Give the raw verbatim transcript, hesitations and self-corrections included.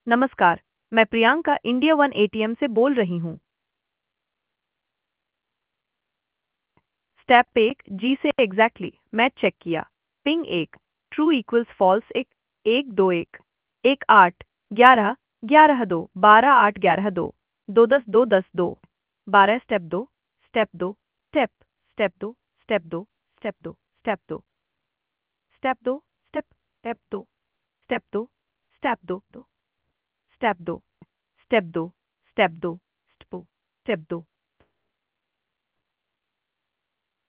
नमस्कार, मैं Priyanka India one ATM से बोल रही हूँ। स्टेप एक जी से एग्जैक्टली मैं चेक किया। पिंग एक, ट्रू इक्वल्स फॉल्स एक, एक दो एक, एक आठ, ग्यारह, ग्यारह दो, बारह आठ ग्यारह दो, दो दस दो दस दो, बारह स्टेप दो, स्टेप दो, स्टेप, स्टेप दो, स्टेप दो, स्टेप दो, स्टेप दो, स्टेप दो, स्टेप, स्टेप दो, स्टेप दो, स्टेप दो, दो, स्टेप दो, स्टेप दो, स्टेप दो, स्टेप दो, स्टेप दो।